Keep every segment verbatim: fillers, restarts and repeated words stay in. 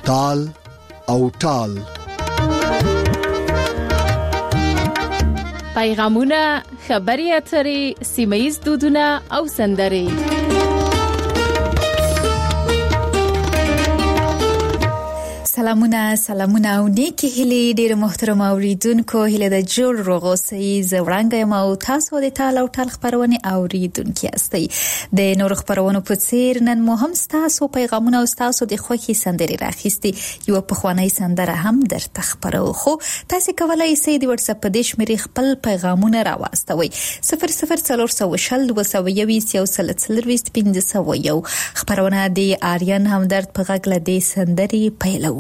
تال او ټال. پیغامونه، خبري اترې، سیمه‌ییز دودونه او سندرې. سلامونه سلامونه او نیکی هیله ډیر محترم اوریدونکو، هیله د جوړ روغوسي زوړانګه مو تاسو د تال او ټال خبرونه اوریدونکو یاستئ. د نور خبرونو په څیر نن مو هم تاسو پیغامونه او تاسو د خوخي سندري راخستي. یو په خوانی سندره هم درته خبرو، خو تاسو کولای شئ د واتس اپ د شمیرې خپل پیغامونه راوستوي صفر صفر څلور سوه شل دوه سوه یویشت یو سل څلرويشت پنځه سوه یو. خبرونه د آریان همدرد په غږ له دې سندري پیلو.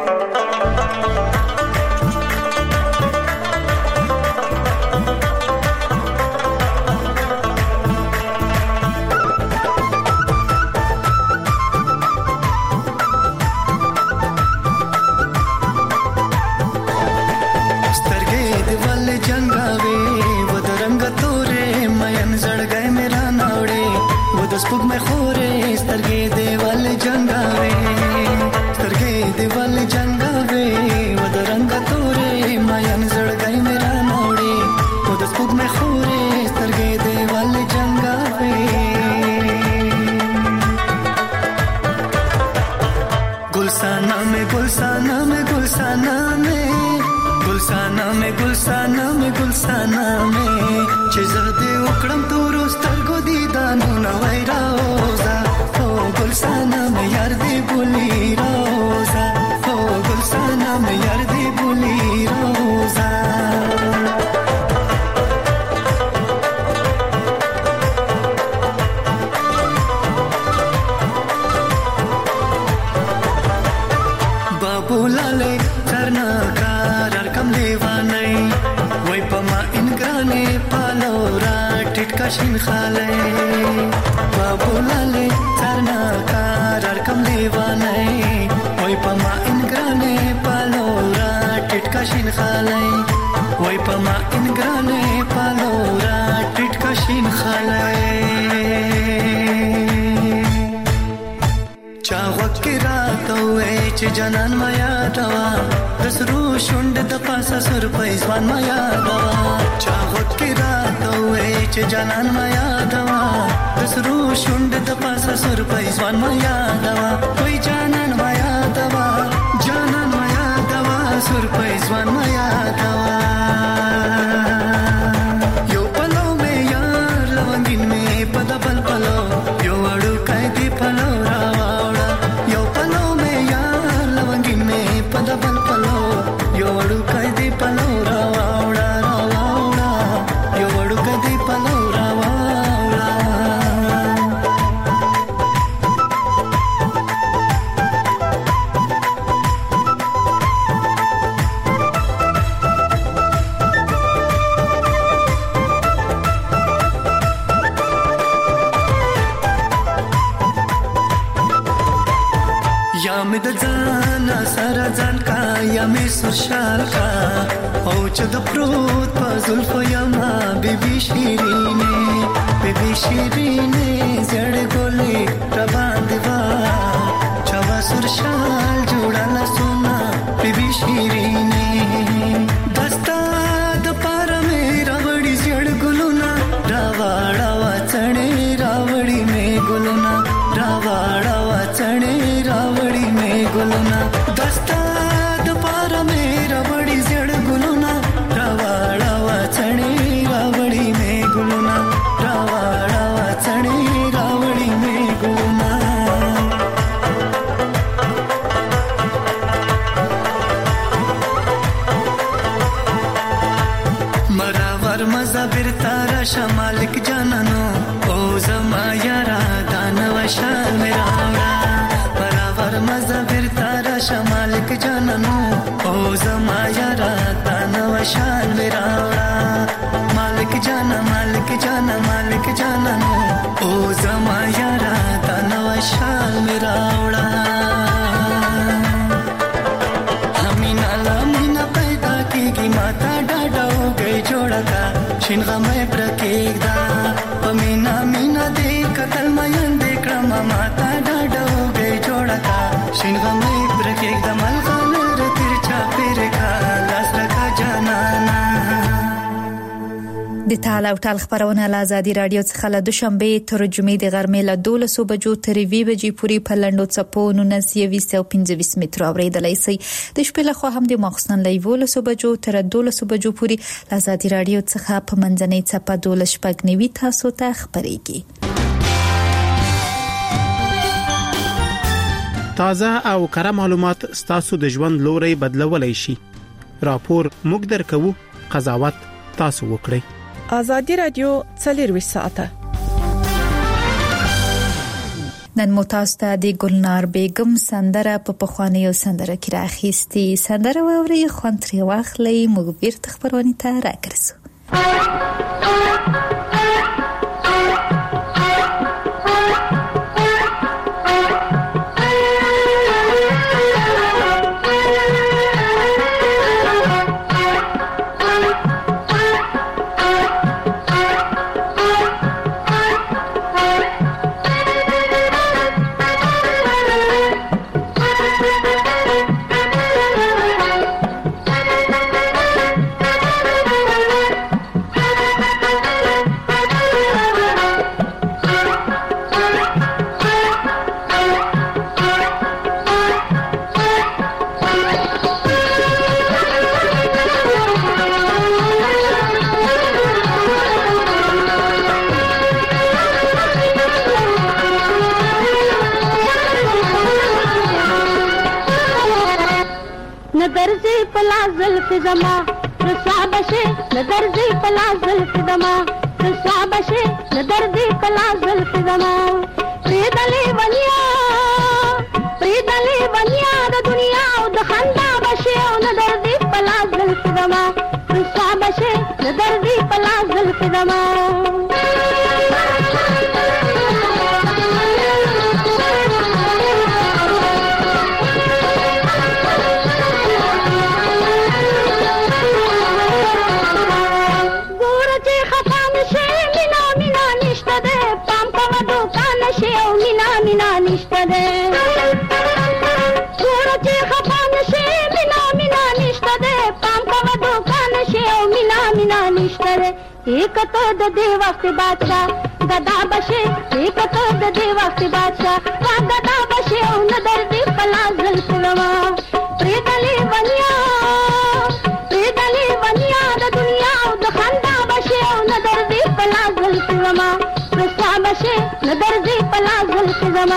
شین خاله بابولاله ترنا کار کم لیوانه وای پما انګرانه پالورا ټټکا شین خاله وای پما انګرانه پالورا ټټکا شین خاله چا وکرا کوي چې جنان ما یادوا دسرو شوند د پاسه سر پېزوان ما یادوا چا وکرا کوي چې جنان ما یادوا دسرو شوند د پاسه سر پېزوان ما یادوا وای جنان ما یادوا جنان ما یادوا سر پېزوان ما یادوا یو پلو مې یار لونګین مې پدبل پلو یو اړو کای دی پلو راوړا یو پلو مې یار لونګین مې پدبل پلو یو اړو کای دی پلو راوړا راوړا یو اړو کای دی پلو راوړا. یا مې د ځان سره ځان کا یا مې سرشال کا او چې د پروت په زلفو یا ما بیبي شیرینه بیبي شیرینه زړ ګولې را باندې وا چا سرشال جوړاله سونا بیبي شیرینه دستا د پار مې راوړي زړ ګلونا راوړا وڅړې راوړي مې ګلونا راوړا وڅړې راوړي مې ګلونا دستا د پار مې راوړي زړ ګلونا راوړا وڅړې راوړي مې ګلونا راوړا وڅړې راوړي مې ګلونا. مراور مزابر تارا شمالک جانانو او زما یارا دانو شال میرا مراور مزابر تارا شمالک جانانو او زما یارا دانو شال میرا مالک جانا مالک جانا مالک جانانو او زما یارا دانو شال میرا همینا لمینا پیدا کیږي ماتا ډاډو گئی جوړا کا شین غمه پرکېدا پمینا مینا دې قتل مې اندې کړم ماتا ډاډو گئی جوړا کا شین غمه پرکېدا د تعال او ټال خبرونه له آزادي رادیو څخه له دوشنبه تر جمعې د غرمې له دولسو بجو تر وی بجې پورې په لنډو څپو نونسیوي او پنځه متر اوریدلای شي. د شپې له خوا هم د ماخستن له یولسو بجو تر دولسو بجو پورې له آزادي رادیو څخه په منځنۍ څپه دولس شپږ نوي تاسو ته خبرېږي. تازه او کره معلومات ستاسو د ژوند لوري بدلولای شي. راپور موږ درکو، قضاوت تاسو وکړئ. آزادی رادیو څلور ساعته نن متاسته د ګلنار بیگم سندره په پخوانیو سندره کې راخېستي. سندره ووري خوند ترې واخلئ. موږ بیرته خبرونه ته راګرځو. زما رسابشه ندرځي پلازل زما رسابشه ندرځي پلازل زما پریدلې ونیا پریدلې ونیا د دنیا او د خندا بشه او ندرځي پلازل زما رسابشه ندرځي پلازل زما एक तो द देवा से बादशाह गदा बशे एक तो द देवा से बादशाह वा गदा बशे उन दर्दी पलाजल सुलवा प्रेदली वनिया प्रेदली वनिया द दुनिया द खंदा बशे उन दर्दी पलाजल सुलवा रसा बशे न दर्दी पलाजल सुलवा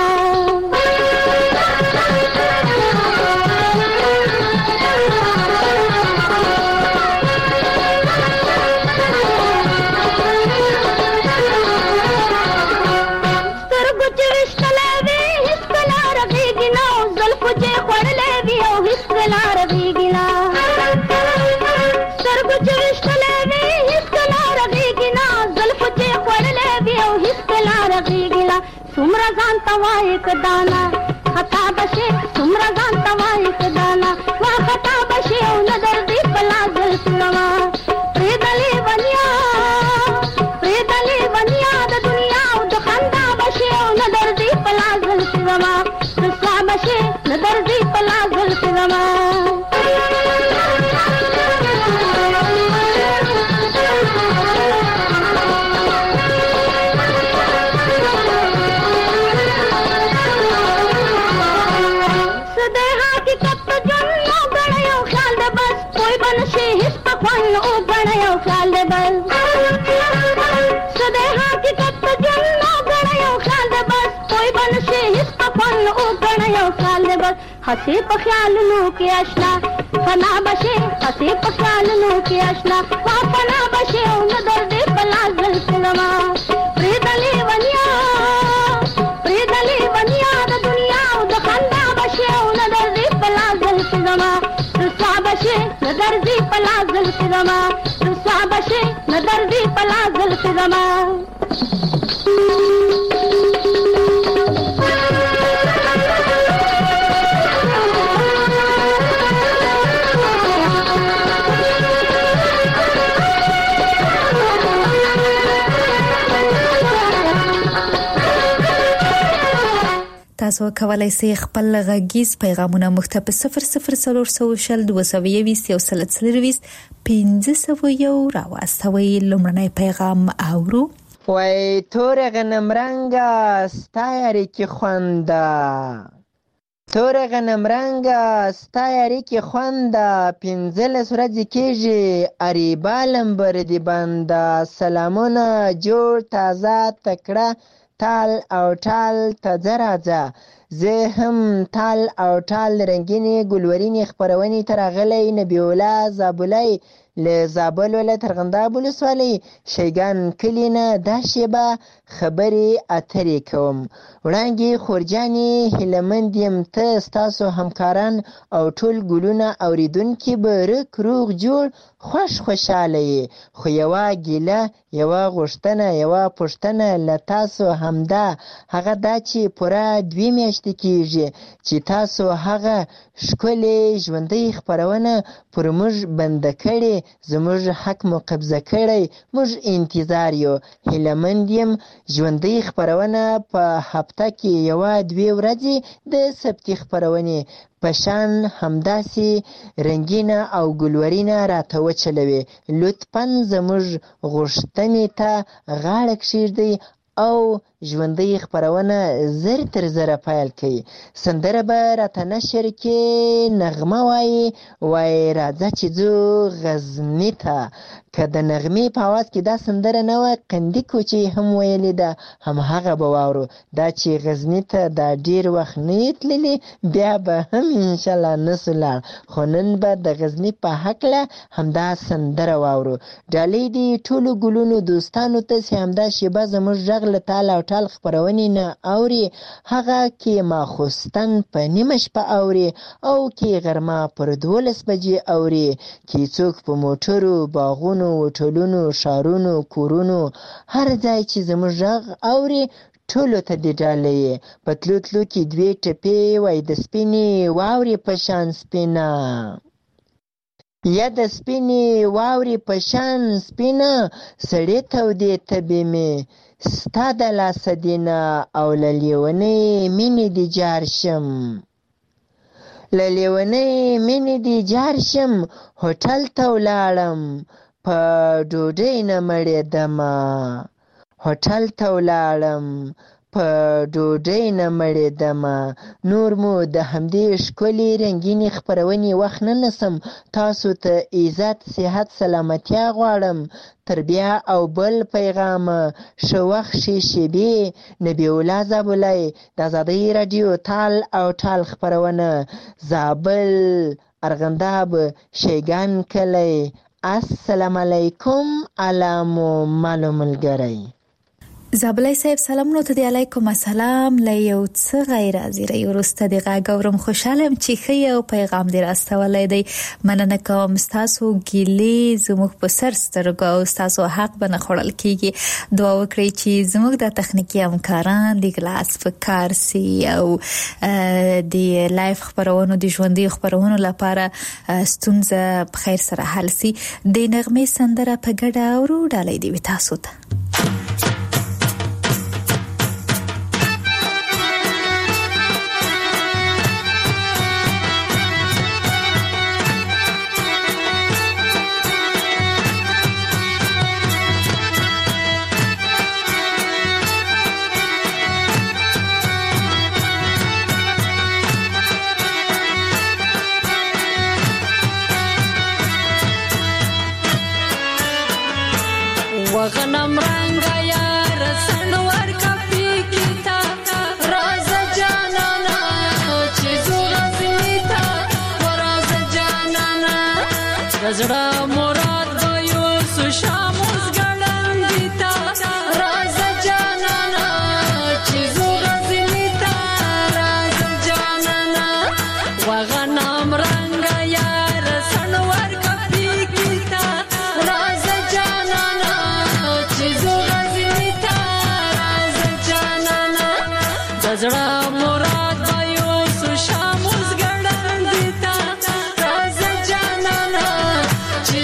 सुमरा जान तवा एक दाना खता बशे सुमरा जान तवा एक दाना वा खता बशे उन दर्दी पलाजल सुलवा प्रेदली वनिया प्रेदली वनिया द दुनिया द खंदा बशे उन दर्दी पलाजल सुलवा रसा बशे न दर्दी पलाजल सुलवा हसे पख्याल नो के आशना फना बशे हसे पख्याल नो के आशना वा फना बशे उन दर्दे पलाजल सुलवा प्रेदली वनिया प्रेदली वनिया द दुनिया द खंदा बशे उन दर्दे पलाजल सुलवा रसा बशे न दर्दी पलाजल सुलवा रसा बशे न दर्दी पलाजल सुलवा تاسو کولای شئ خپل غږیز پیغامونه موږ ته په صفر صفر صفر شل دوه سوه یوویشت یو سل څلرویشت پنځه سوه یو راواستوئ. لومړنی پیغام اورو. وای تور غنم رنگا ستایری کی خونده، تور غنم رنگا ستایری کی خونده، پنځلس ورځې کېږي اریبالم بردی بنده، سلامونه جوړ تازه تکړه تال او ټال ته ځه راځه. زه هم تال او ټال رنګینې ګلورینې خپرونې ته راغلی. نبی الله زابلی له زابل ولایت ارغنداب ولسوالۍ شیګان کلي نه دا شیبه خبرې اترې کوم. وړانګې خورجانې هیلهمند یم ته ستاسو همکاران او ټول ګلونه اوریدونکي به رک روغ جوړ خوش خوشحاله یې. خو یوه ګیله یوه غوښتنه یوه پوښتنه له تاسو همدا، هغه دا چې پوره دوې میاشتې کېږي چې تاسو هغه ښکلې ژوندۍ خپرونه پر موږ بنده کړې، زموږ حق مو قبضه کړی، موږ انتظار یو. هیلهمند یم ژوندۍ خپرونه په هفته کې یوه دوې ورځې د سبتي خپرونې په شان همداسې رنګینه او ګلورینه راته وچلوي. لطفاً زموږ غوښتنې ته غاړه کښېږدئ او ژوندۍ خپرونه زر تر زره پیل کړئ. سندره به راته نشر کې نغمه وایي، وایي راځه چې ځو غزني ته. که د نغمې په اواز کې دا سندره نه وه، قندي کوچۍ هم ویلې ده، همهغه به واورو. دا چې غزني ته دا ډېر وخت نه یې تللي، بیا به هم انشاءالله نسو لاړ. خو نن به د غزني په هکله همدا سندره واورو. ډالۍ دې ټولو ګلونو دوستانو ته چې همدا شیبه زموږ غږ له تال او ټال خپرونې نه اوري، هغه کې ماخوستن په نیمه شپه اوري او کې غرمه پر دولس بجې اوري، کې څوک په موټرو، باغونو، هوټلونو، ښارونو، کورونو، هر ځای چې زموږ غږ اوري ټولو ته دې ډالۍ. په تلو تلو کې دوې ټپې وای د سپینې واورې په شان سپینه، یا د سپینې واورې په شان سپینه، سړې تودې تبې مې ستا د لاسه دینه، او له لیونۍ مینې دې جار شم، له لیونۍ مینې دې جار شم. هوټل ته ولاړم په ډوډۍ نه مړېدمه، هوټل ته ولاړم په ډوډۍ نه مړېدمه. نور مو د همدې ښکلې رنګینې خپرونې وخت نه نسم. تاسو ته عزت، صحت، سلامتیا غواړم. تر بیا او بل پیغامه ښه وخت ښې شېبې. نبی الله زابلی د ازادۍ راډیو تال او ټال خپرونه، زابل، ارغنداب، شیګان کلی. السلام علیکم علامو مالو ملګری. زابلی صاحب سلامونو ته دی. علیکم السلام. له یو څه غیر حاضرۍ وروسته د غږ اورم. خوشحاله یم چې ښه یو پیغام دې راستولی دی. مننه کوم. ستاسو ګیلې زموږ په سر سترګو او ستاسو حق به نه خوړل کېږي. دعا وکړئ چې زموږ د تخنیکي همکاران د ګلاس په کار سي او د لایف خپرونو د ژوندۍ خپرونو لپاره ستونزه په خیر سره حل سي. د نغمې سندره په ګډه اورو. ډالۍ دې وي تاسو ته. وغنم رنگا یار سنور کپی کیتا راز جانانا چیزو غزنیتا و راز جانانا رزڑا مراد بیو سوشاموز گلن دیتا راز جانانا چیزو غزنیتا راز جانانا وغنم رنگا یار سنور کپی کیتا راز جانانا زړه مراد بایو سو شاموز ګړندې تا راز جانانا چې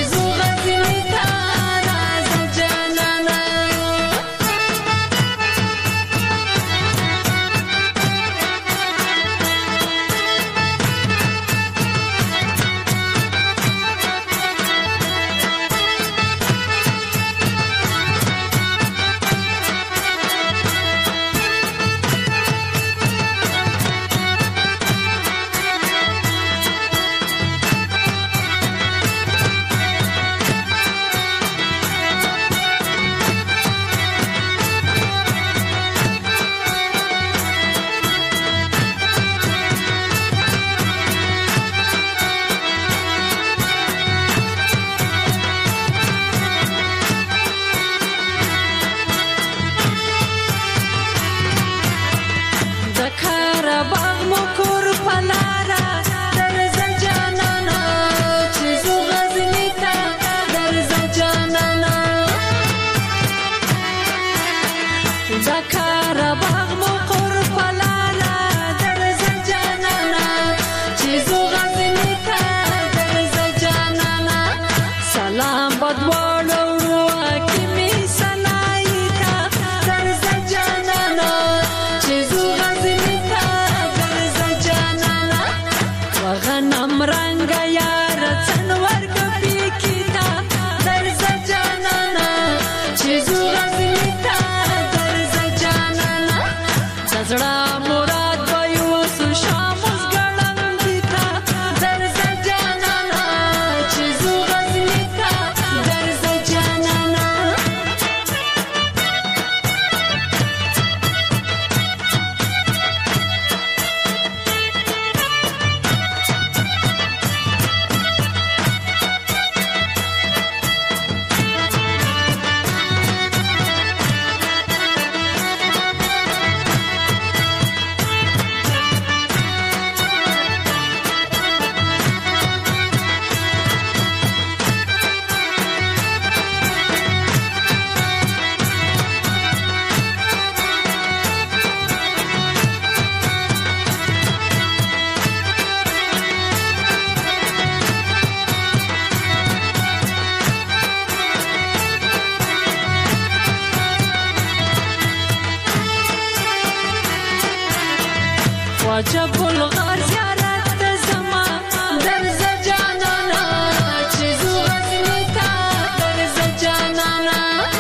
خواجه بلغار زیارت ته زما درځه جانانه چې زو غزني ته درځه جانانه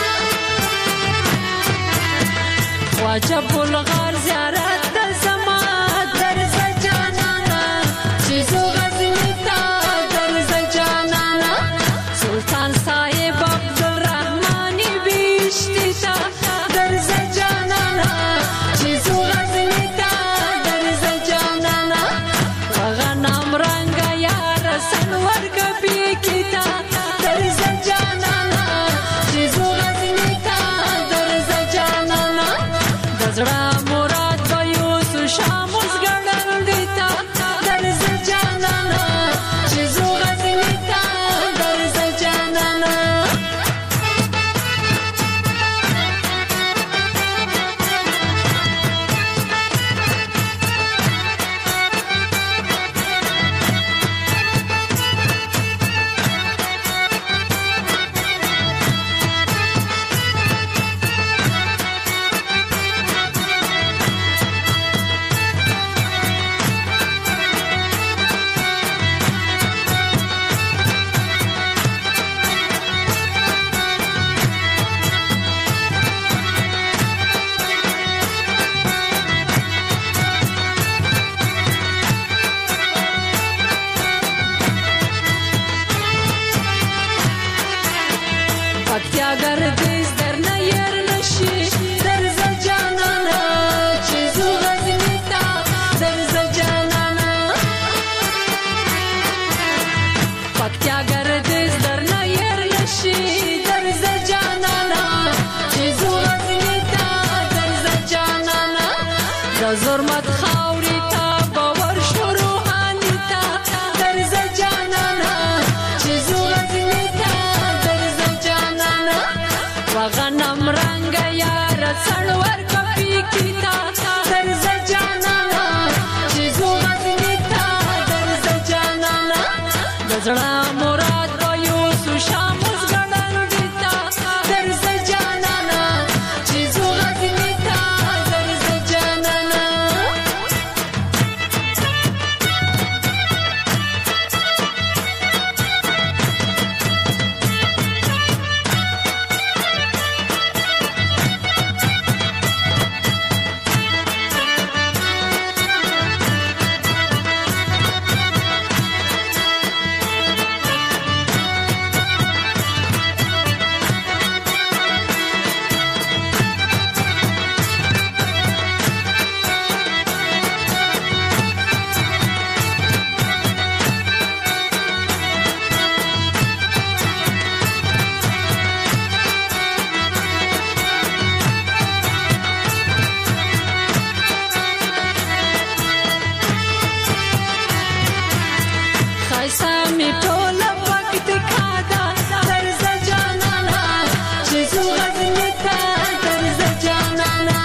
خواجه بلغار زیارت ته زما درځه جانانه چې زو غزني ته درځه جانانه سلطان صاحب عبدالرحمن بیشتی ته درځه جانانه چې زو غزني ته درځه جانانه غنم رنګ یار سنور کبي کیتا درځه جانانه چې زو غزني ته درځه جانانه دزړه مراد به یوسو شاموس ګړل دیتا درځه جانانه چې زو غزني ته درځه جانانه پکتیا گردیز در نیر نشی درځه جانانه چې زو غزني ته درځه جانانه پکتیا گردیز در نیر نشی درځه جانانه چې زو غزني ته درځه جانانه د زرمت خاورې ته باور شروع هاني ته درځه جانانه چې زو غزني ته درځه جانانه وغنم رنگ یار سړور کپی کیتا درځه جانانه چې زو غزني ته درځه جانانه دزړه مراد به یوسو شاموس ګړل دیتا درځه جانانه چې زو غزني ته درځه جانانه خایسته می ټوله وخت کادا درځه جانانه چې زو غزني ته درځه جانانه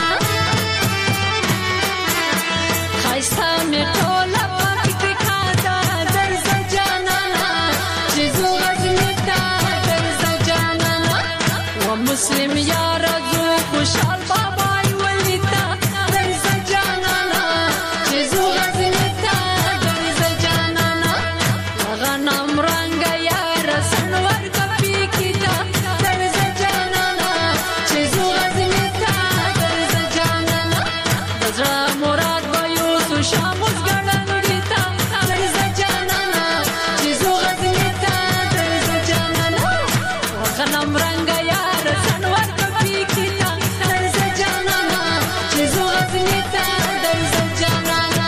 خایسته می ټوله وخت کادا درځه جانانه چې زو غزني ته درځه جانانه و مسلم یار زو خوشحال بابای ولیتا درځه جانانه چې زو غزني ته درځه جانانه غنم رنگ یار سنور کپی کیتا درځه جانانه چې زو غزني ته درځه جانانه دزړه مراد به یوسو شاموس ګړل دیتا درځه جانانه چې زو غزني ته درځه جانانه غنم رنگ یار سنور کپی کیتا درځه جانانه چې زو غزني ته درځه جانانه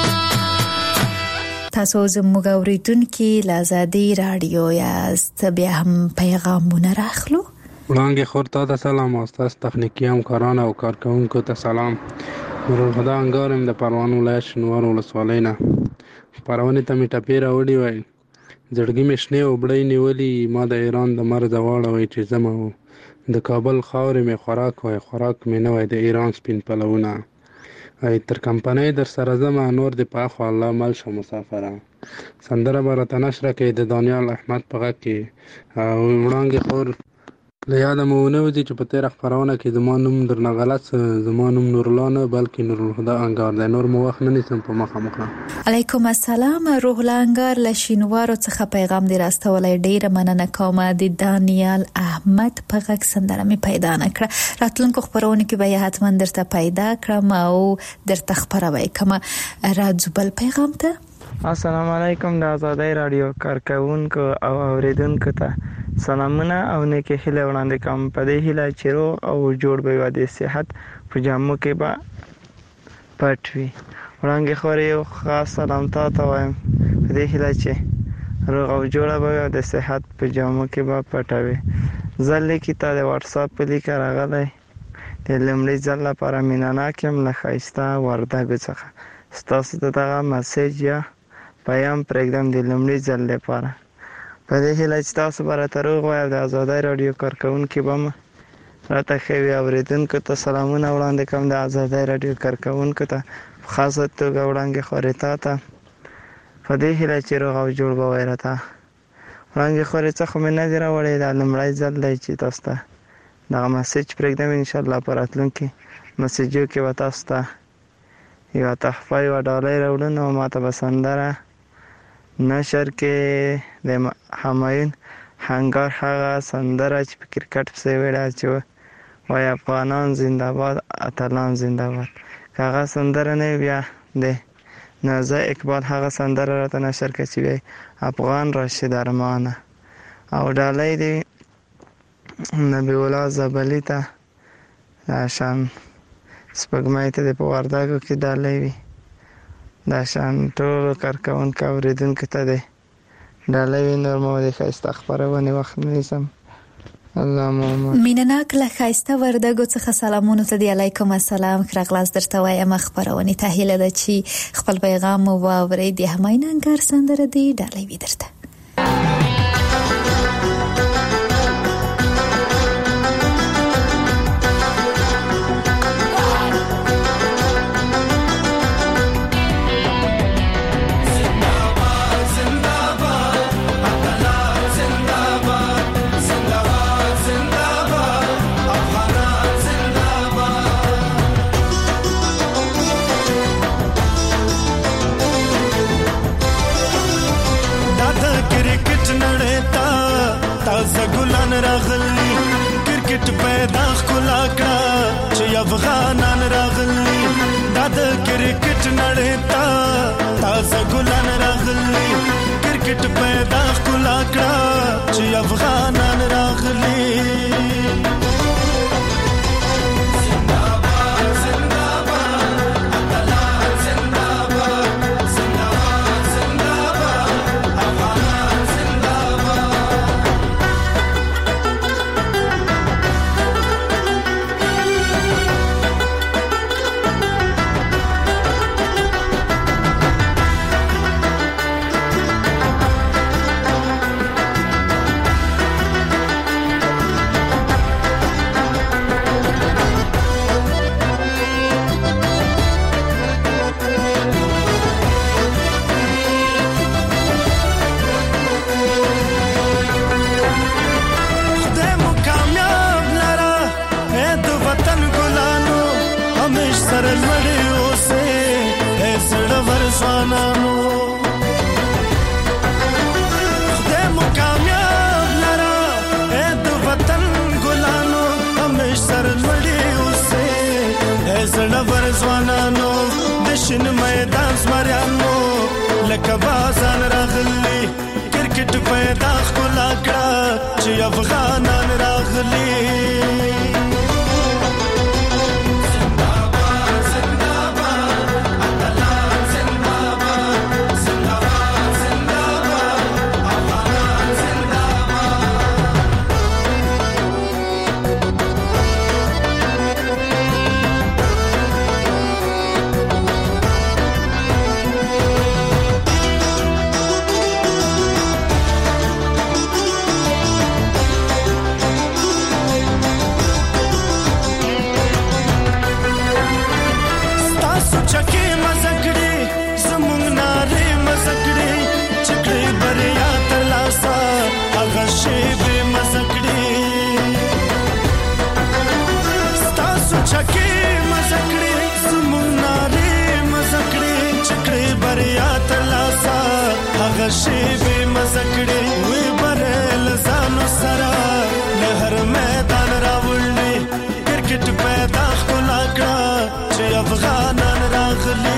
تاسو زموږ اوریدونکي له آزادۍ راډیو یاست بیا هم پیغامونه راخلو وړاندې خور ته د سلام او ستاسو تخنیکي همکاران او کارکوونکو ته سلام نورالهدی انګار یم د پروان ولایت شینوار ولسوالۍ نه خپرونې ته مې ټپې راوړي وای زړګي مې شنې اوبړۍ نیولي ما د ایران د مرزه واړوئ چې ځمه و د کابل خاورې مې خوراک وای خوراک مې نه وای د ایران سپین پلونه ای تر کمپنۍ در سره ځمه نور دې په اخوا الله مل شه مسافره سندره به راته نشره کړې د دانیال احمد په غږ کې او وړانګې خور له یاده مو ونه وځي چې په تېره خپرونه کې زما نوم درنه غلط زما نوم نورالله نه بلکې نورالهدی انګار دی. نور مو وخت نه نیسم په مخه مخه. علیکم السلام. روح الله انګار له شینوارو څخه پیغام دی راستولی. ډیره مننه کوم. د دانیال احمد په غږ سندره مې پیدا نه کړه. راتلونکو خپرونه کې به یې حتما درته پیدا کړم او درته خپروي کوم. راځو بل پیغام ته. السلام علیکم. د آزادۍ رادیو کارکونکو او اوریدونکو ته سلامونه او نیکې هیلې وړاندې کوم. په دې هیله چې روغ او جوړ به وي، د صحت په جامو کې به پټ وي. وړانګې خورې یو خاص سلام تا ته وایم په دې هیله چې روغ او جوړه به وي او د صحت په جامو کې به پټه وي. زه لیکې ته د واتساپ په لیکه راغلی د لومړي ځل لپاره مینهناک یم له ښایسته وردګو څخه. ستاسو ته دغه مسیج یا پیام پرېږدم د لومړي ځل لپاره په دې هیله چې تاسو به راته روغ وئ او د آزادۍ راډیو کارکوونکي به م راته ښه وي. اورېدونکو ته سلامونه وړاندې کوم. د آزادۍ راډیو کارکوونکو ته په خاصه توګه وړانګې خورې تا ته په دې هیله چې روغ او جوړ به وئ راته. وړانګې خورې څه خو مې نه دي راوړی، دا لومړی ځل دی چې تاسو ته دغه مسیج پرېږدم. انشاءالله په راتلونکي مسیجو کې به تاسو ته یوه تحفه یوه ډالۍ راوړو. نو ما ته به سندره نشر کې د همایون هنګار هغه سندره چې په کرکټ پسې ویله چې وایي افغانان زنده باد اتلان زنده باد، که هغه سندره نه بیا د نازه اقبال هغه سندره راته نشر کړه چې وایي افغان راشد ارمانه. او ډالۍ د نبی الله زبلي ته د شان سپوږمۍ ته د په وردګو کې ډالۍ وي. دا شان ټولو کارکوونکو اورېدونکو ته دی ډالۍ وي. نور مو د ښایسته خپرونې وخت نه نیسم. الله محمد. مینهناک له ښایسته وردګو څخه سلامونو ته دی. علیکم السلام. ښه راغلاست درته وایم. خپرونې ته هیله ده چې خپل پیغام مو واورئ. د همایون هنګار سندره دی ډالۍ وي درته. راغلی کرکټ پیدا خلا کړه چې افغانان راغلی. دا د کرکټ نړۍ ته تازه ګلان راغلی. کرکټ پیدا خلا کړه چې افغانان راغلی. شین میدان زمریانو لکه بازان راغلی. کرکټ پیدا خلا کړه چې افغانان راغلی. بریا ترلاسه هغه شیبې مزه کړې وی بره له ځانو سره له هر میدان راوړلې کرکټ پیدا ښکلا کړه چې افغانان راغلي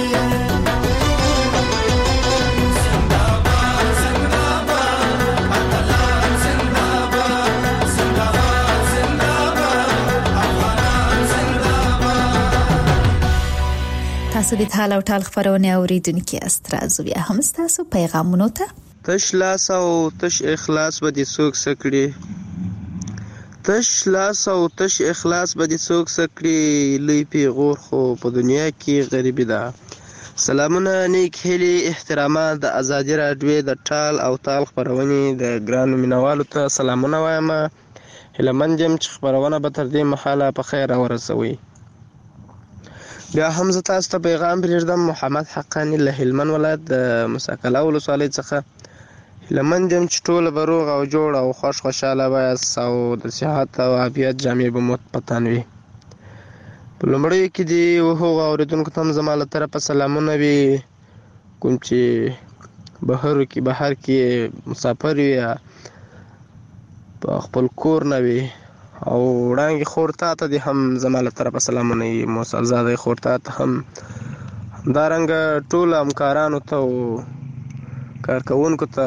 تاسو د ټال او ټال خبرونه اوریدونکو است راځو بیا هم تاسو پیغامونو ته تش لاس او تش اخلاص به دي څوک سکړي تش لاس او تش اخلاص به دي څوک سکړي لوی پیغور خو په دنیا کې غریبي ده سلامونه نیک هلي احترامات د ازادي راډیو د ټال او ټال خبرونه د ګرانو مینوالو ته سلامونه وایم هلمند جام چې خبرونه به تر دې مخاله په خیر ورسوي بیا هم زه تاسو ته پیغام پرېږدم محمد حقانی له هلمند ولایت د مساکله ولسوالۍ څخه هلمند یم چې ټوله به روغ او جوړ او خوش خوشحاله وایاست او د صحت او عافیت جامې به مو په تن وي په لومړیو کې دې هغو اورېدونکو ته هم زما له طرفه سلامونه وي کوم چې بهرو کې بهر کې مسافر وي په خپل کور نه وي او وړانګې خور تا ته دې هم زما له طرفه سلامونه وي موسل زاده خور تا ته هم همدارنګه ټولو همکارانو ته او کارکوونکو ته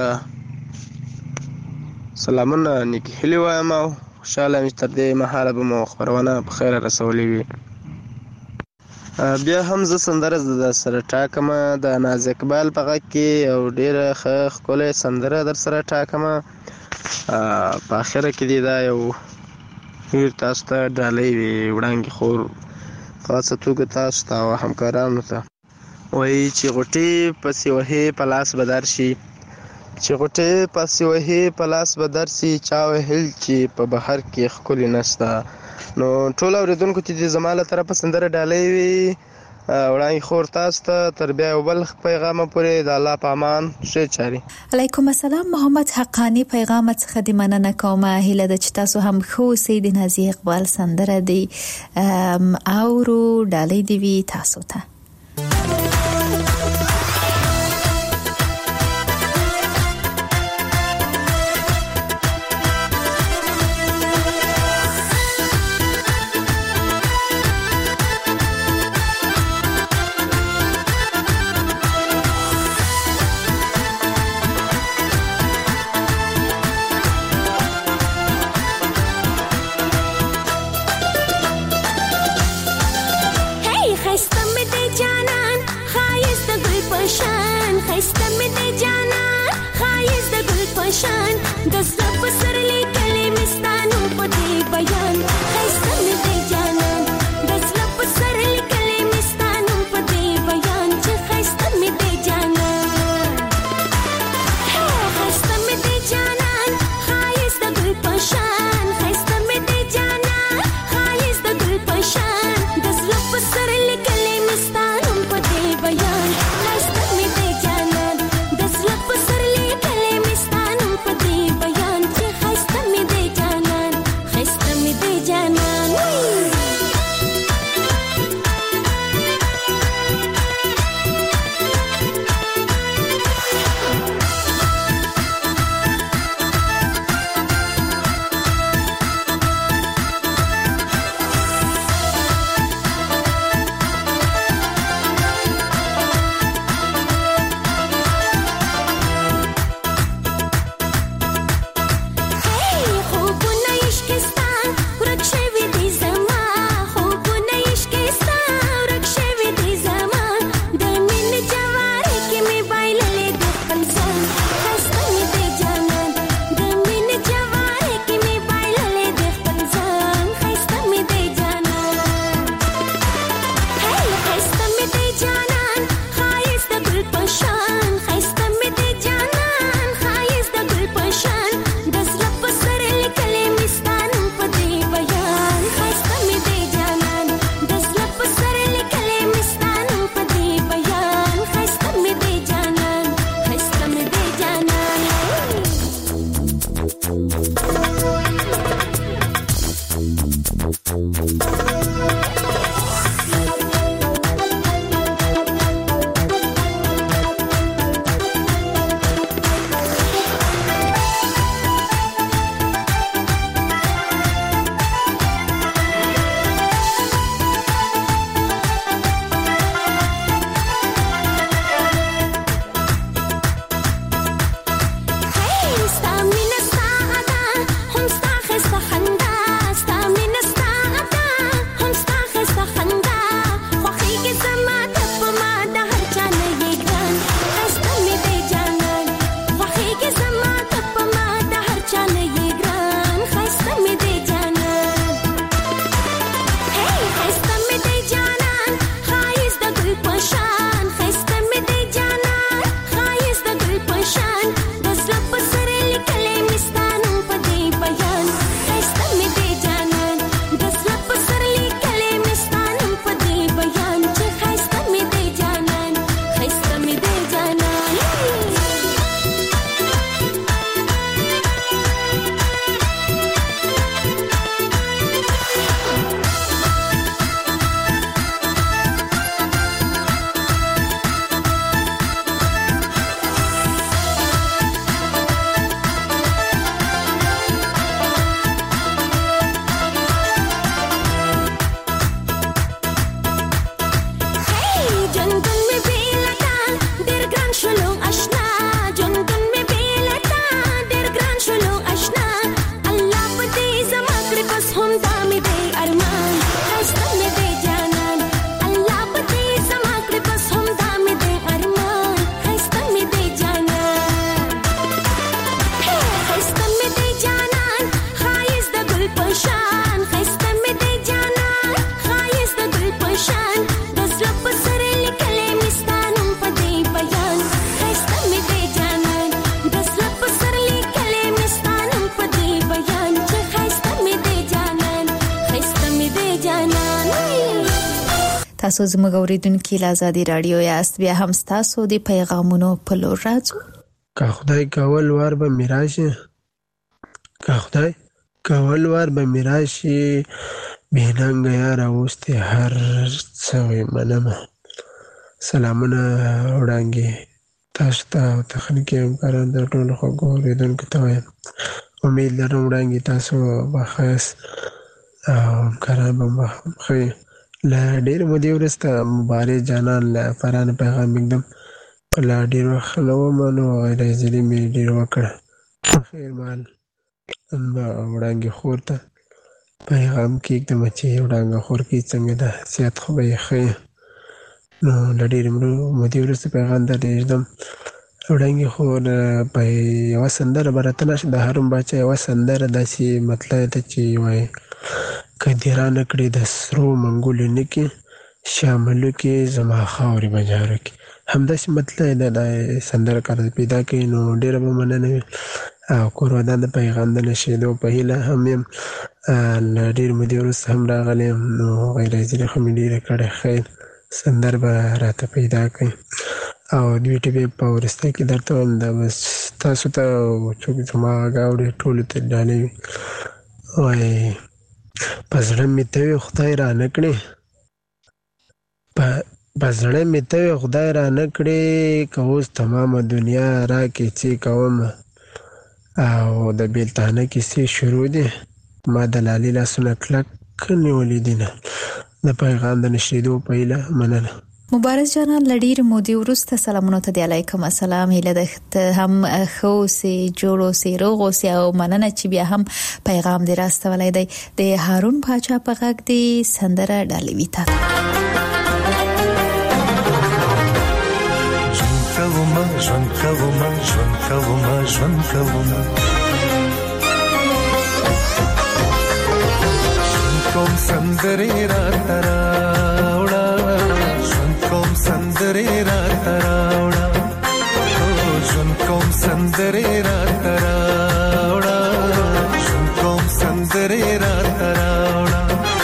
سلامونه نیکې هیلې وایم او خوشحاله یم چې تر دې مهاله به مو خپرونه په خیره رسولې وي بیا هم زه سندره در سره ټاکمه د ناز اقبال په غږ کې او ډېره ښه ښکلې سندره در سره ټاکمه په اخره کې دې دا یو هیر تاسو ته ډالۍ وي وړانګې خور خاصه توګه تاسو ته او همکارانو ته وایي چې غوټې پسې وهې په لاس به درشي چې غوټې پسې وهې په لاس به درشي چا وهل چې په بهر کې ښکلې نشته نو ټول اورېدونکو ته دې زما له طرفه سندره ډالۍ وي وړانګې خور تاسو ته تر بیا یو بل پیغامه پورې د الله په امان ښې چارې علیکم السلام محمد حقانی پیغام څخه د مننه کوم هیله ده چې تاسو هم خو سید نازي اقبال سندره دی اورو ډالۍ دی وی تاسو ته Bye. تاسو زموږ اوریدونکو له آزادي رادیو یاست. بیا هم تاسو د پیغامونو په لور راځو. که خدای کول ور به میراشي که خدای کول ور به میراشي بهننګ یار اوسته هر څه منمه. سلامونه وړاندې تاسو ته تخنیکی همکاران د ټولو خوږو اوریدونکو ته وایم. امید لرم وړاندې تاسو به ښایست او همکاران به ښه. له ډېرې مودې وروسته مبارز جانان له فرانه پیغام ایږدم. له ډېر وخت نه ومه نو غیرحاضري مې ډېر وکړه. خیر مال به وړاندې خور ته پیغام کېږدم چې وړاندې خور کې څنګه ده، صحت خو به یې ښه یې. نو له ډېرې مودې وروسته پیغام ته پرېږدم. وړاندې خور په یوه سندره به راته نشته. د هارون باچا یوه سندره داسې مطلع ده چې وایي که دې رانه کړې د سرو منګولو نکې شاملو کې زما خاورې به جارو کې. همداسې مطلع ده دا سندره که پیدا کړي نو ډېره به مننه وي. او کور ودان د پیغام د نشېدو په هیله هم یم. له ډېرې مودې وروسته هم راغلی یم نو غیرحاضري خو مې ډېره کړې. خیر سندر به راته پیدا کړئ. او دوی ټپې په وروستۍ کې درته وایم دا بس تاسو ته څوک زما غږ اوري ټولو ته ډالۍ وي. وایي په زړه مې ته وي خدای رانه کړې په زړه مې ته وي خدای رانه کړې که اوس تمامه دنیا راکې څه کومه. او د بیلتانه کیسې شروع دي ما د لالي لاسونه کلک نیولي دي نه. د پیغام د نشریدو په هیله مننه. مبارز جانان له ډېرې مودې وروسته سلامونه ته د علیکم السلام. هیله ده هم ښه اوسې، جوړ اوسې، روغ اوسې او مننه چې بیا هم پیغام دې راستولی دی. د هارون باچا په غږ دې سندره ډالوي تا ژوند کومه ژوند کومه ژوند کومه ژوند کومه کوم سندرې راته راوړه ژوند کوم سندرې راته راوړه ژوند کوم سندرې راته راوړه ژوند کوم سندرې راته راوړه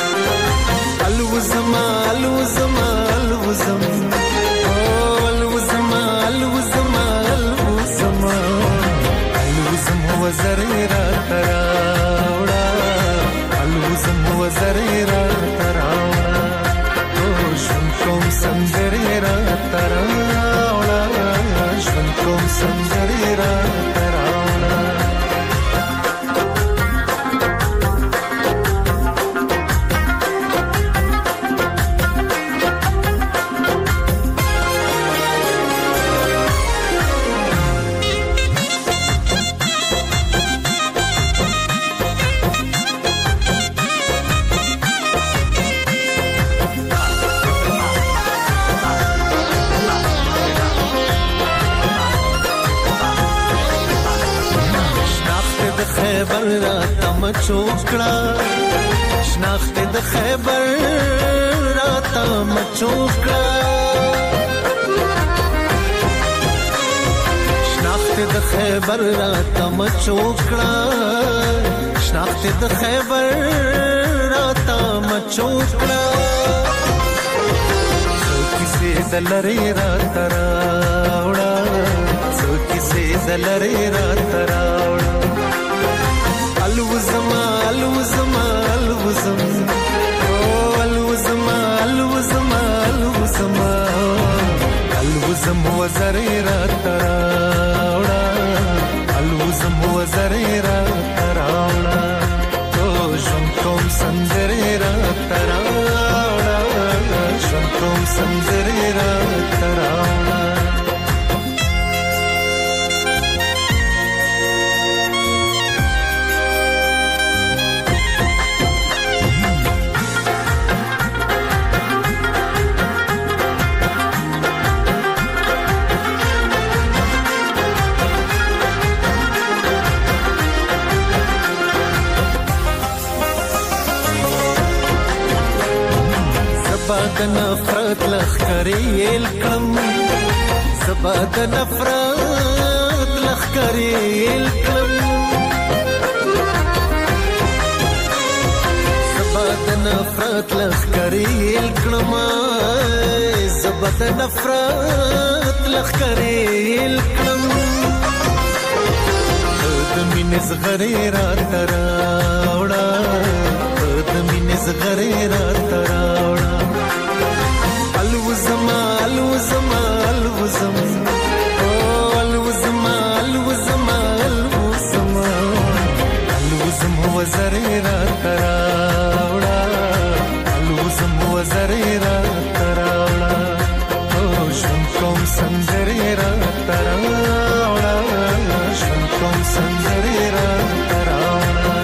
الوزما الوزما الوزم الوزما الوزما الوزما الوزم وزرې راته راوړه الوزم وزرې راته راوړه ژوند کوم سندرې راته راوړه ژوند کوم سندرې راته راوړه. خیبر راته مچوکړه شناخت د خیبر راته مچوکړه شناخت د خیبر راته مچوکړه شناخت د خیبر راته مچوکړه څو کیسې د لرې راته راوړه څو کیسې د لرې راته راوړه الوزما الوزما الوزم الوزما الوزما الوزما الوزم وزرې راته راوړه الوزم وزرې راته راوړه ژوند کوم سندرې راته راوړه ژوند کوم سندرې راته راوړه. زبا د نفرت لخکرې الکم زبا د نفرت لخکرې الکم زبا د نفرت لخکرې الکم زبد نفرت لخرې کړم د مینې زغرې را تراوړه د مینې زغرې را تراوړه الوزما الوزما الوزم او الوزما الوزما الوزما الوزم وزرې را تراوړه الوزم وزرې را تراوړه او ژوند کوم سندرې را تراوړه ژوند کوم سندرې را تراوړه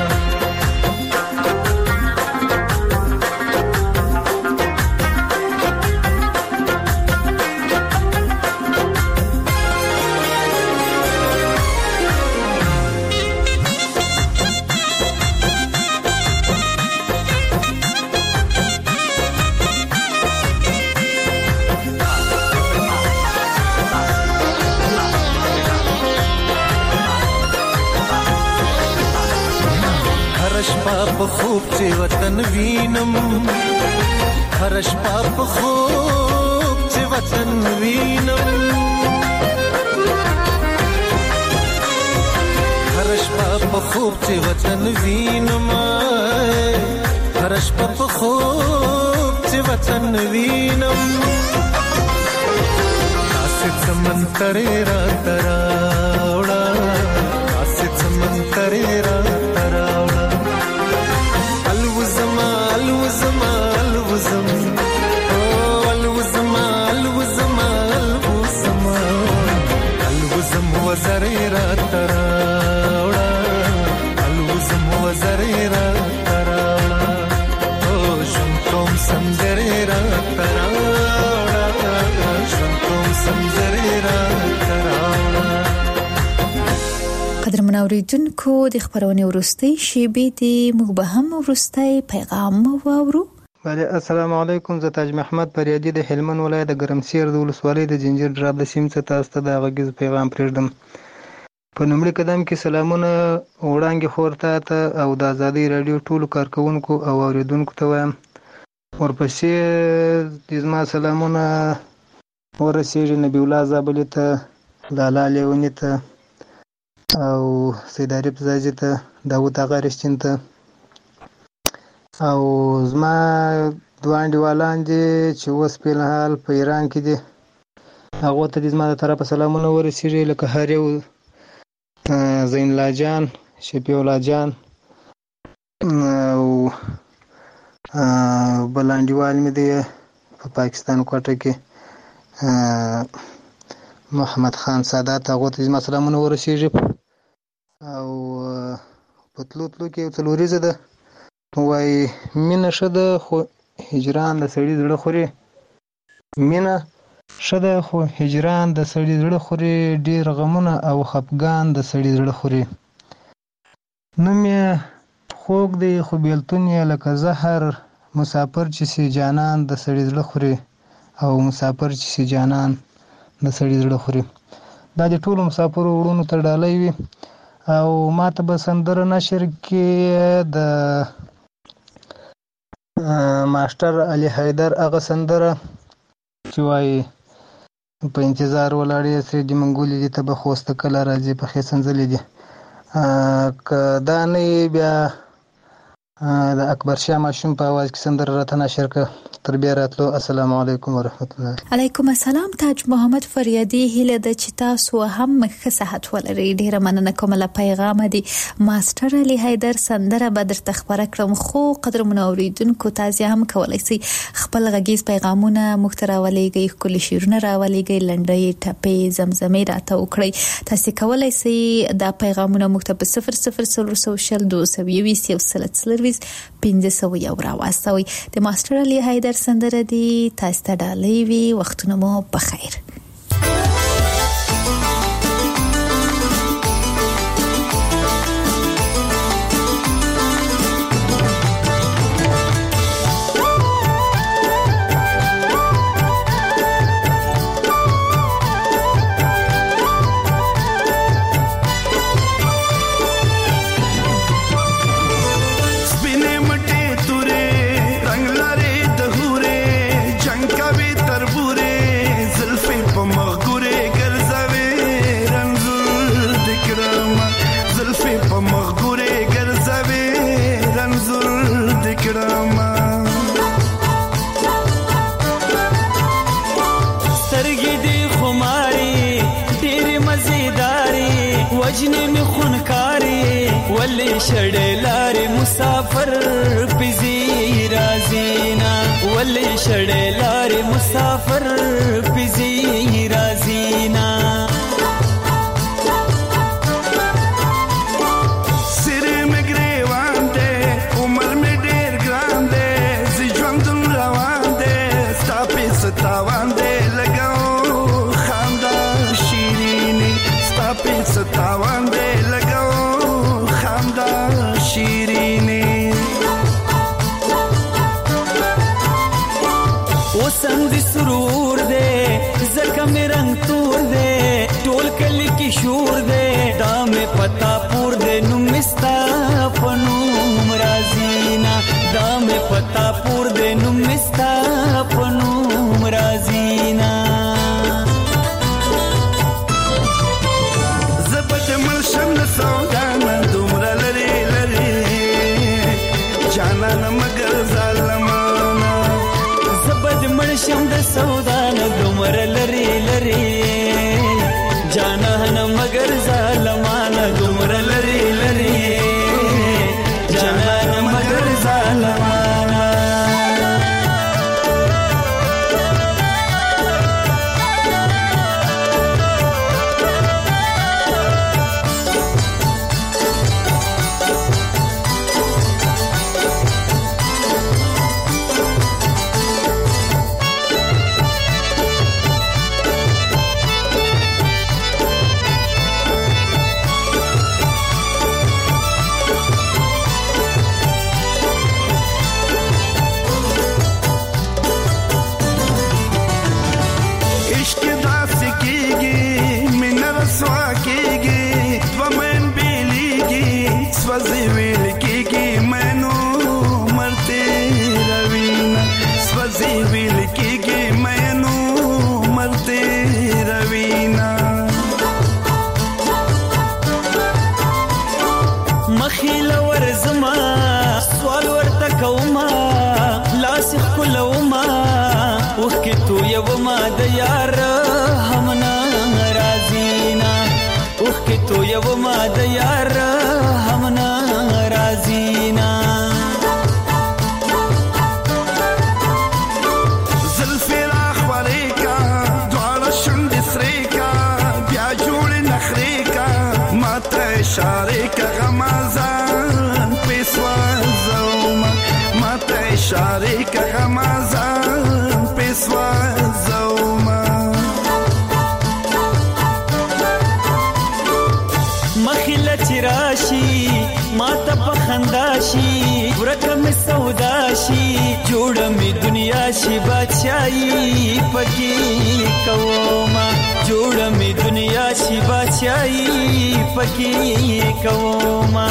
په خوب چې وطن وینم هر شپه په خوب چې وطن وینم هر شپه په خوب چې وطن وینم هر شپه په خوب چې وطن وینم آسه سمندرې را تراوړه آسه سمندرې را تراوړه الوزما الوزما الوزم او الوزما الوزما الوزما الوزم وزرې را تراوړه الوزم وزرې را تراوړه او ژوند کوم سندرې را تراوړه ژوند کوم سندرې را تراوړه. قدرمن اوریدونکو د خبرونې وروستۍ شیبې دي موږ به هم وروستۍ پیغام واورو. بله السلام علیکم، زه تاج محمد پریادي د هلمند ولایت د ګرمسیر د ولسوالۍ د جنجیر ډراب د سیمې څخه تاسو ته د غږیز پیغام پرېږدم. په لومړي قدم کې سلامونه وړاندې خور ته او د ازادۍ راډیو ټولو کارکونکو او اوریدونکو ته وایم. ورپسې د زما سلامونه ورسېږي نبی الله زابلي ته، لالا لیوني ته او سید عارف زاجي ته، داود آغا رشتین ته او زما دوه انډیوالان دي چې اوس په الحال په ایران کې دي، هغو ته د زما د طرفه سلامونه ورسېږي، لکه هر یو زین الله جان، شفیع الله جان او بل انډیوال مې دی په پاکستان کوټه کې محمد خان سادات، هغو ته زما سلامونه ورسېږي. او په تلو تلو کې یو څلوریزه ده، وایي مینه ښه ده خو هجران د سړي زړه خوري، مینه ښه ده خو هجران د سړي زړه خوري، ډېر غمونه او خفګان د سړي زړه خوري، نوم یې خوږ دی خو بیلتون یې لکه زهر، مسافر چې سي جانان د سړي زړه خوري او مسافر چې سي جانان د سړي زړه خوري. دا د ټولو مسافرو وړونو ته ډالۍ وي. او ما ته به سندره نشر کې د ماستر علي حیدر هغه سندره چې وایي په انتظار ولاړې سرې د منګولې دي ته به خوسته کله راځي په ښې سنځلې دي. که دا نه بیا د اکبر شاه ماشوم په اواز کې سندره راته نشر کړه. تر بیا راتلو، السلام علیکم ورحمت الله. علیکم السلام. تاج محمد فریادي هیله ده چې تاسو هم ښه صحت ولرئ. ډیره مننه کوم له پیغام دی. ماستر علي حیدر سندره به درته خبره کړم، خو قدرمن اوریدونکو تاسو هم کولای شئ خپل غږیز پیغامونه موږ ته راولېږئ، ښکلي شعرونه راولېږئ، لنډۍ ټپې زمزمې راته وکړئ. تاسو کولای شئ دا پیغامونه موږ ته په صفر صفر صفر شل دوه سوه یوویشت یو سل څلرویشت پنځه سوه یو راواستوئ. د ماستر علي حیدر سندره دی، تاسو ته ډالۍ وي. وختونه مو بخیر. रंग लारे दहूरे जंग का भी तरबूरे وجنې مې خونکارې ولې شړې لارې مسافر پزي رازینا ولې شړې لارې مسافر پزي رازینا ستاوان دې لګاو خندا شیرینې ستا په ستاوان دې لګاو خندا شیرینې اوسم دې سرور دې زکه مې رنگ تور دې ټول کلی کې شور دې دا مې پتا پور دې نو مستا پنوم رازینا دا مې پتا پور دې نو مستا پنوم رازینا زبد ملشم سودانا دومره لري لري جانان مگر ظالمانا زبد ملشم د سودانا دومره لري لري جانان مگر ظالمانا دومره لري لري جانان مگر ظالمانا تو یو ما د یار همنا رازینا زلفی را خوریکا دوار شند سریکا بیا جوڑ نخریکا ماتا اشاریکا غمازان پیسوا زوما ماتا اشاریکا غمازان پیسوا زوما راشي ماته پخنداشي ورکم سوداشي جوړه می دنیا شي بادشاہي پکې کوما جوړه می دنیا شي بادشاہي پکې کوما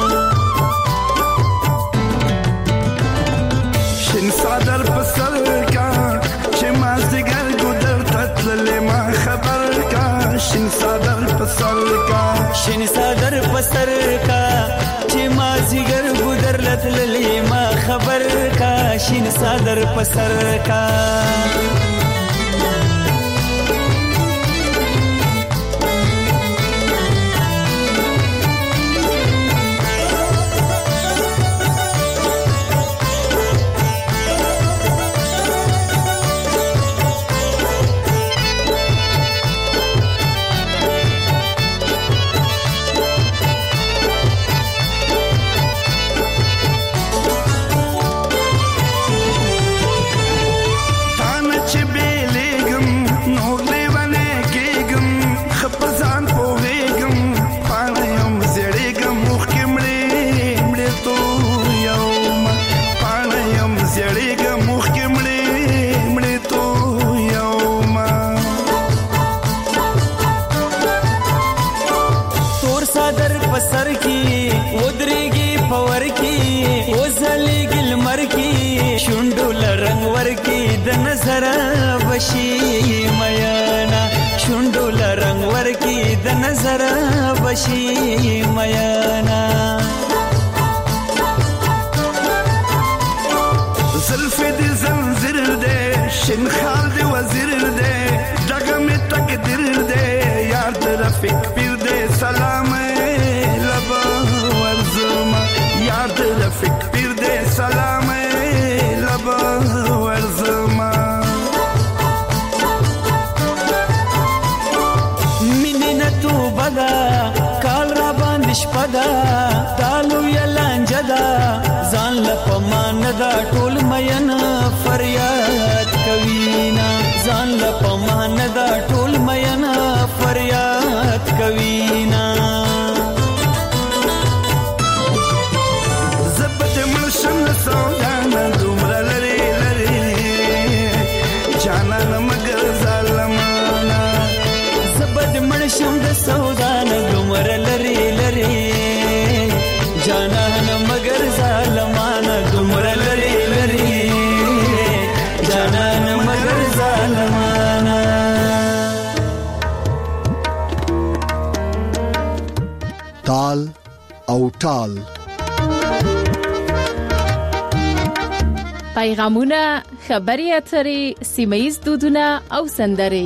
شین صدر پسر کا چې ما زګر ګدر تتل ما خبر کا شین صدر پسر کا شین صدر پسر کا چې ما زګر ګدر لتل ما خبر کا شین صدر پسر کا بشي میانا شوندو لرنګ ورکی د نظر بشي میانا زلف دي زنجیر دے شین خال دي وزیر دے دغه می تقدیر دے یار د رفیق پیر دے سلام شپدا تالو یلانجه دا ځان لپمان دا ټول مین فریاد کوینا ځان لپمان دا ټول مین فریاد کوینا زبد ملشن سودانا دومره لري لري جانان مگر ظالمانا زبد ملشم د سودانا دومره لري لري جانان مگر ظالمانا دومره لري لري جانان مگر ظالمانا تال او ټال پیغامونه خبري اترې سیمایي دودونه او سندرې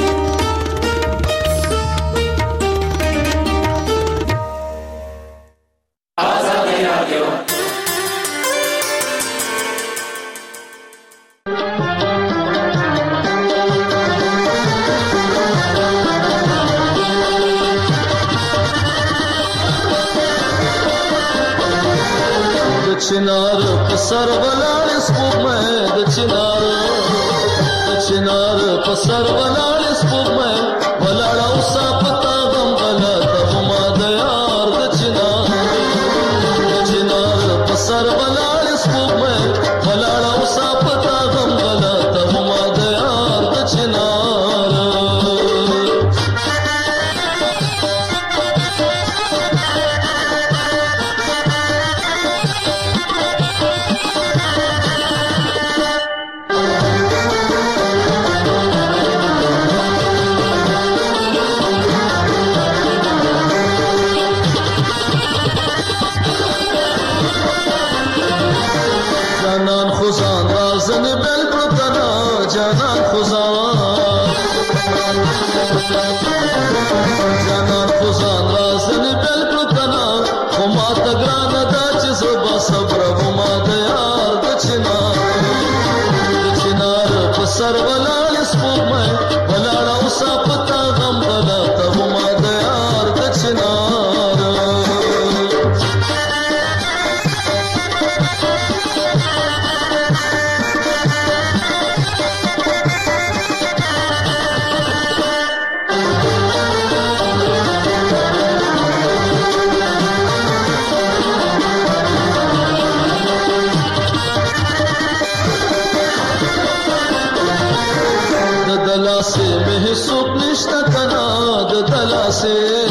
चिनार पसर वलाल स्पूप में द चिनार द चिनार पसर वलाल स्पूप में वलाला उसा पता गम गला तब मा दयार द चिनार द चिनार पसर वलाल स्पूप में वलाला उसा पता गम गला तब मा दयार द चिनार جانان خزان رازن بلکل کنا خما تگران دا چیز با صبر وما دیار د چنار د چنار پسر ولال سپوږ مې ولاړه اوسه پتا غم بلا ته وما دیار د چنار दलासे में सुख निष्ठा कना द दलासे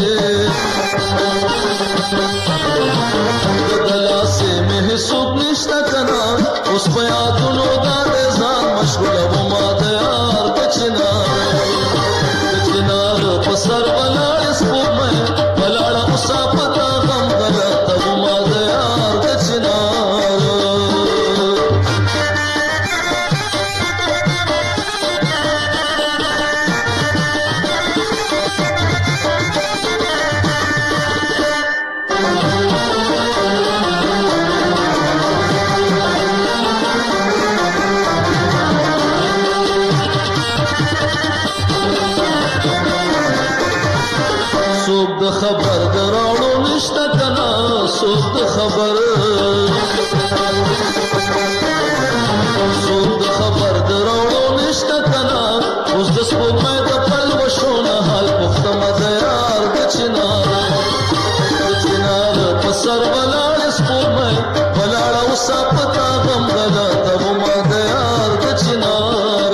द दलासे में सुख निष्ठा कना उस पे आतुनो दादे जान मशगूल वो मादयार दचनार दचनार पसर वाला इस बुक में बलाड़ा उसा पता गम गला तब मादयार दचनार खबर दराड़ो निष्ठा कना सुध खबर सुध खबर दराड़ो निष्ठा कना उस दस को मैं दपल वशोना हाल पुख्ता मदयार दचनार दचनार पसर वलाल इसको मैं वलाड़ा उसा पता गम गला तब मदयार दचनार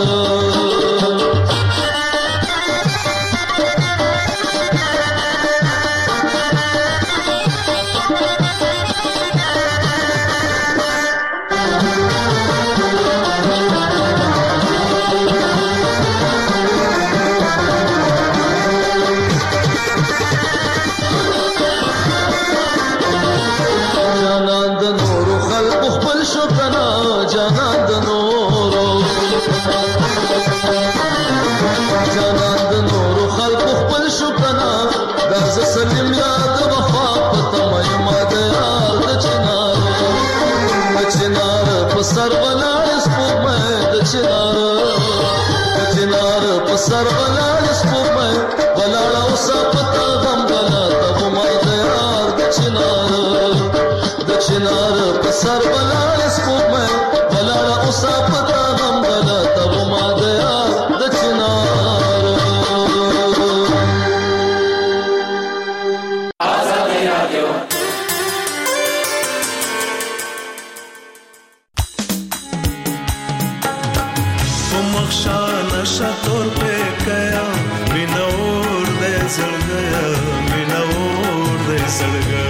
زړګیا مینا ور دې زړګیا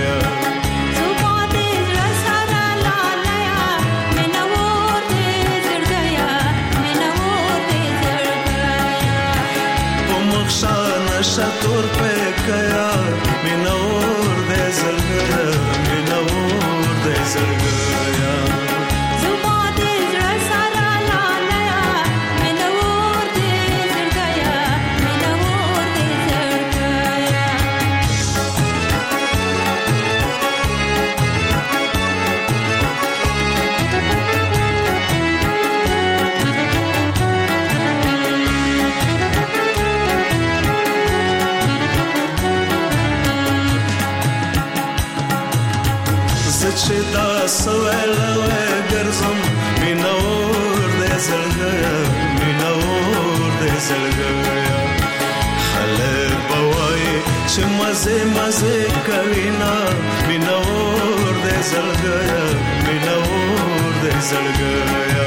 شتور په کیا مینور دې زړګیا مینور دې زړګیا زما دې زړه سره لاله مینور دې زړګیا مینور دې زړګیا چې دا سوالوي ګرځم مینور دې زړګیا مینور دې زړګیا خلک بوای چې مزه مزه کوي نا مینور دې زړګیا مینور دې زړګیا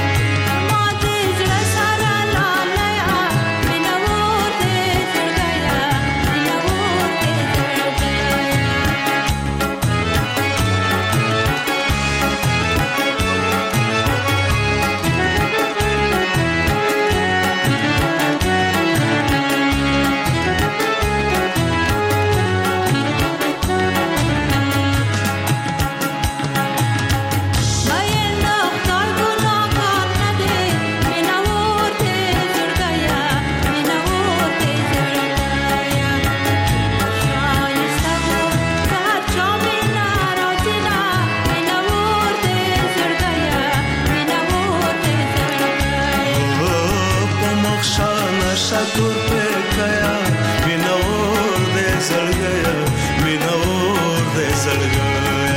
شتور په کیا مینور دې زړګیا مینور دې زړګیا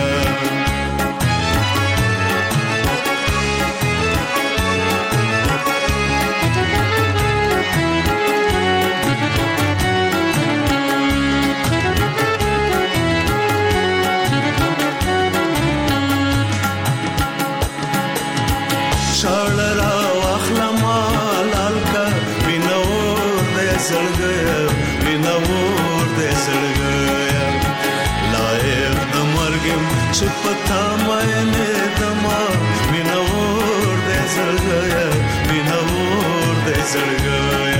شړرا واخلما لالکا مینور دې زړګیا مینور دې زړګیا لایق د مرګم چې پتا مې نه دما مینور دې زړګیا مینور دې زړګیا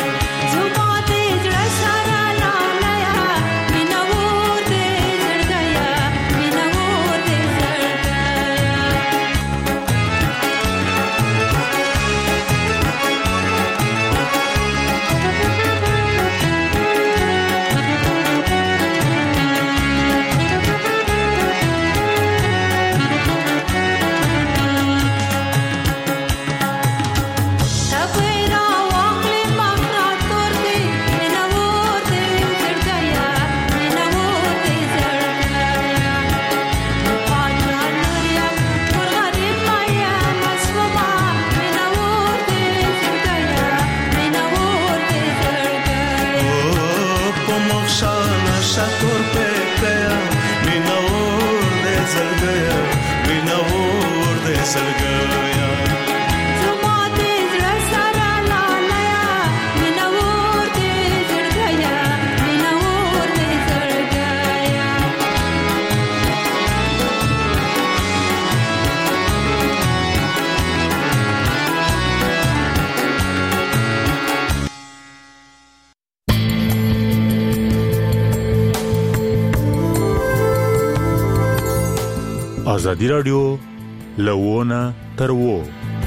شتور په کیا مینور دې زړګیا مینور دې زړګیا زما دې زړه سره لاله مینور دې زړګیا مینور دې زړګیا ازادي رادیو لوونه تر وو